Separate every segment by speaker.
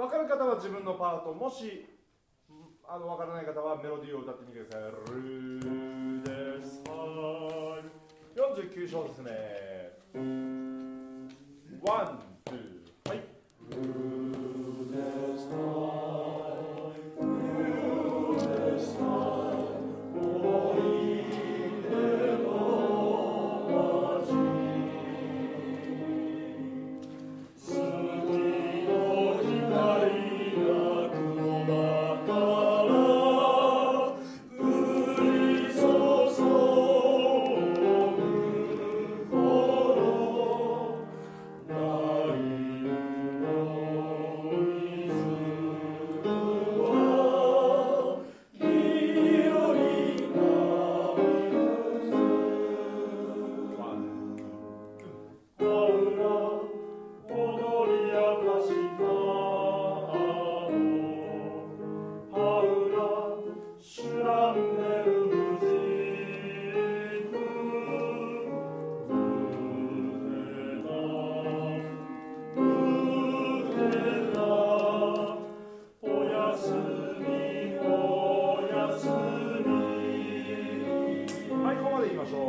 Speaker 1: 分かる方は自分のパート、もし分からない方はメロディーを歌ってみてください。ルデスハイ49小ですね。ワン、ツー、はい。ルデスハイ、ルデスハイ、おいでの街、月の光が雲間から降り注ぐ頃、ラインの水は緑がパウラ踊り明かしたパウラシュランメルムジークグーテナおやすみおやすみ。はい、ここまで言いましょ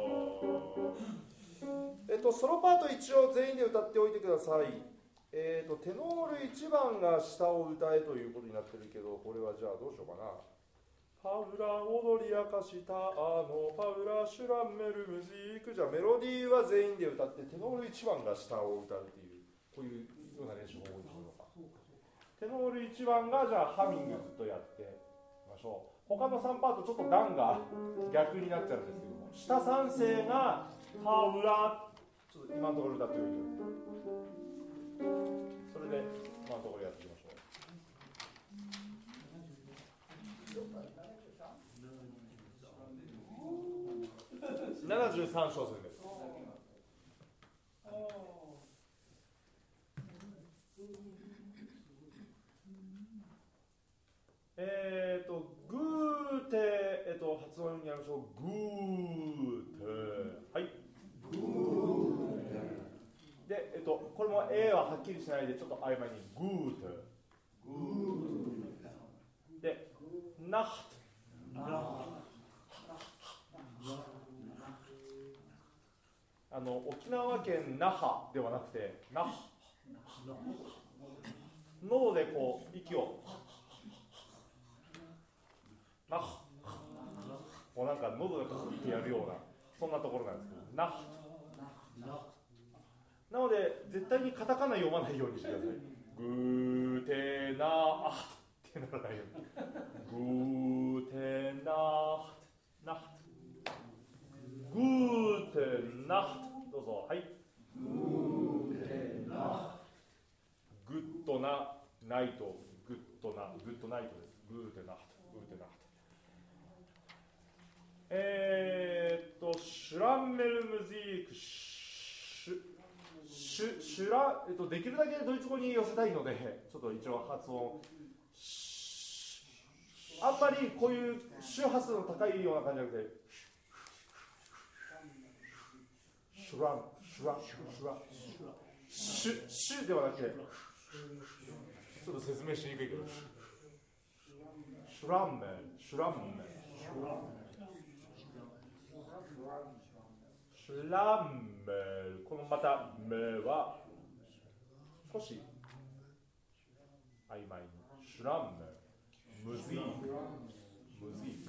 Speaker 1: う。ソロパート一応全員で歌っておいてください。テノール1番が下を歌えということになってるけど、これはじゃあどうしようかな。パウラ踊り明かしたパウラシュランメルムジーク。じゃあメロディーは全員で歌ってテノール1番が下を歌うっていう、こういうような練習法をするのか。テノール1番がじゃあハミングずっとやってみましょう。他の3パートちょっと段が逆になっちゃうんですけども、下3声がパウラ、ちょっと今のところ歌っておいてください。それで今のところやっていきましょう。73小節です。グーテ、発音やりましょう。グーテ、はい。グーテ。で、これも A ははっきりしないで、ちょっと曖昧にグーテ。グーテ。で、ナハト。沖縄県那覇ではなくて、那覇。喉でこう息を。ナハもうなんか喉でこう息やるような、そんなところなんですけど、ナハなので絶対にカタカナ読まないようにしてください。グーテナーってならないように。グーテナーナハグーテナハどうぞ。はい。グーテナグッドなナイト、グッドナイトです。グーテナハグーテナハシュランメルムジークシュラ、できるだけドイツ語に寄せたいので、ちょっと一応発音あんまりこういう周波数の高いような感じじゃなくて、シュランシュラシュラシュシュではなくて、ちょっと説明しにくいけど、シュランメルシュランメルシュランメル、このまたメは少し曖昧に、シュランメルムズイクムズイク、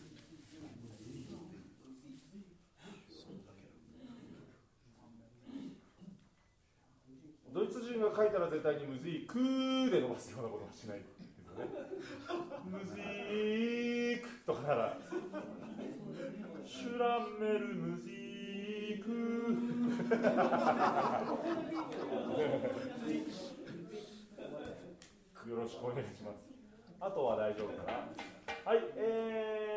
Speaker 1: ドイツ人が書いたら絶対にムズイクで伸ばすようなことはしないですよね。ムズイクとかならシュランメルムズイクよろしくお願いします。あとは大丈夫かな。はい、